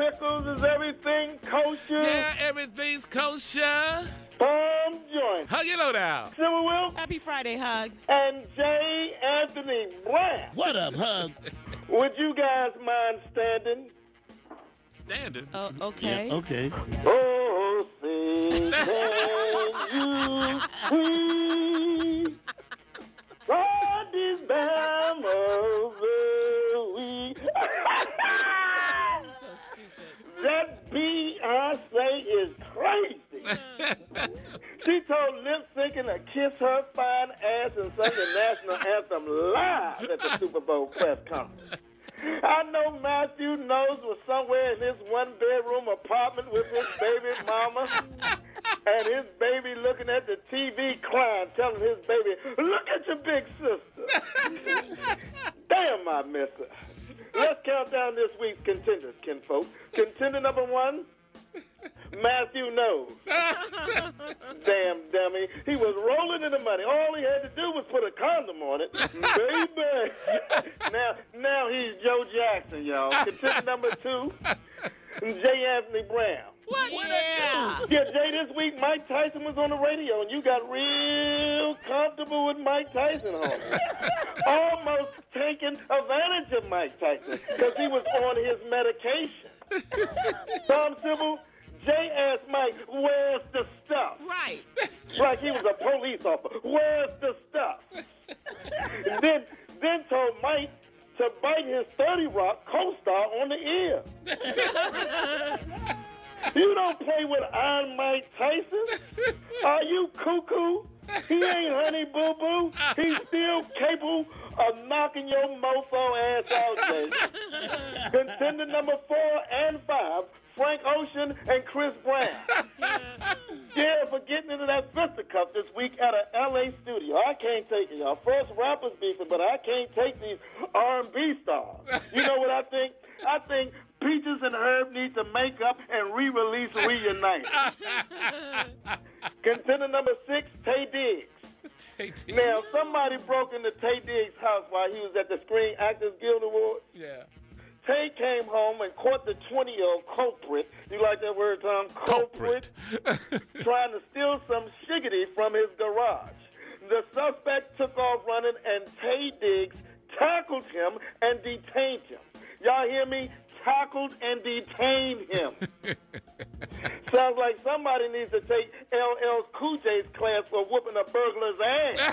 Freckles, is everything kosher? Yeah, everything's kosher. Palm joint. Hug it low down. Silver Will. Happy Friday, Hug. And J. Anthony Brown. What up, Hug? Would you guys mind standing? Standard. Oh, okay. Yeah, okay. Oh, say can you please ride this band of the week? So stupid. That Beyonce is crazy. She told lip syncing to kiss her fine ass and sang the national anthem live at the Super Bowl press conference. I know Matthew Knows was somewhere in his one-bedroom apartment with his baby mama and his baby looking at the TV crying, telling his baby, look at your big sister. Damn, I miss her. Let's count down this week's contenders, kinfolk. Contender number 1, Matthew Knows. Damn dummy. He was rolling in the money. All he had to do was put a condom on it. Baby. Now he's Joe Jackson, y'all. Contender number 2, J. Anthony Brown. What? Yeah. Yeah, Jay, this week Mike Tyson was on the radio, and you got real comfortable with Mike Tyson, homie. Almost taking advantage of Mike Tyson because he was on his medication. Tom Sybil, Jay asked Mike, where's the stuff? Right. Like he was a police officer. Where's the stuff? then told Mike to bite his 30 Rock co-star on the ear. You don't play with Iron Mike Tyson. Are you cuckoo? He ain't Honey Boo Boo. He's still capable of knocking your mofo ass out, Jay. Contender number 4 and 5, Frank Ocean and Chris Brown. Yeah, for getting into that fisticuff this week at an L.A. studio. I can't take it, y'all. First rappers beefing, but I can't take these R&B stars. You know what I think? I think Peaches and Herb need to make up and re-release Reunite. Contender number 6, Tay Diggs. Now, somebody broke into Tay Diggs' house while he was at the Screen Actors Guild Awards. Yeah. Tay came home and caught the 20-year-old culprit. You like that word, Tom? Culprit. Trying to steal some shiggity from his garage. The suspect took off running, and Tay Diggs tackled him and detained him. Y'all hear me? Tackled and detained him. Sounds like somebody needs to take LL Cool J's class for whooping a burglar's ass.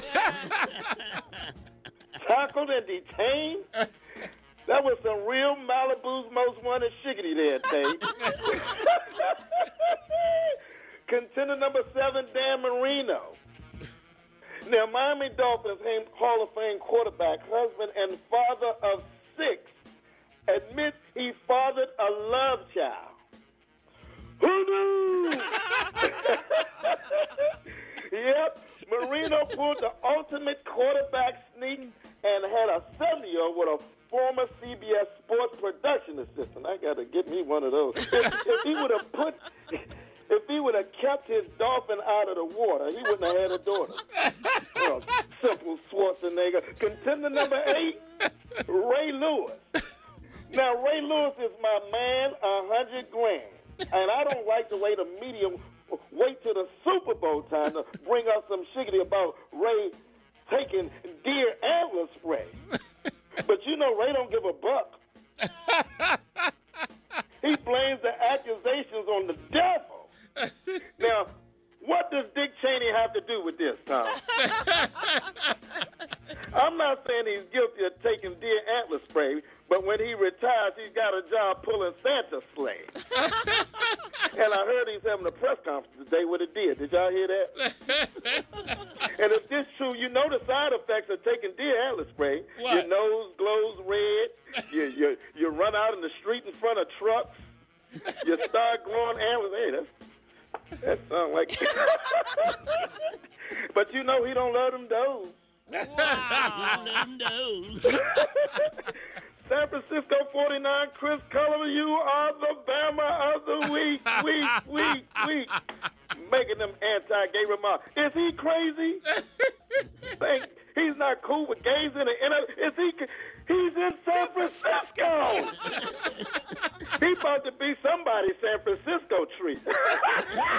Tackled and detained? That was some real Malibu's most wanted shiggity there, Tate. Contender number 7, Dan Marino. Now, Miami Dolphins Hall of Fame quarterback, husband, and father of 6 admits he fathered a love child. Who knew? Yep, Marino pulled the ultimate quarterback sneak and had a 7-year-old with a former CBS sports production assistant. I got to get me one of those. If he would have kept his dolphin out of the water, he wouldn't have had a daughter. Well, simple Schwarzenegger. Contender number 8, Ray Lewis. Now, Ray Lewis is my man, $100 grand. And I don't like the way the media wait till the Super Bowl time to bring up some shiggity about Ray taking deer antler spray. But you know Ray don't give a buck. He blames the accusations on the devil. Now, what does Dick Cheney have to do with this, Tom? I'm not saying he's guilty of taking deer antler spray, but when he retires, he's got a job pulling Santa's sleigh. And I heard he's having a press conference today with a deer. Did y'all hear that? And if this true, you know the side effects of taking deer antler spray. What? Your nose glows red. You run out in the street in front of trucks. You start glowing antlers. Hey, that sounds like... But you know he don't love them does. Wow. San Francisco 49, Chris Culliver, you are the Bama of the week. Making them anti-gay remarks. Is he crazy? He's not cool with gays in the internet. He's in San Francisco. He about to be somebody's San Francisco treat.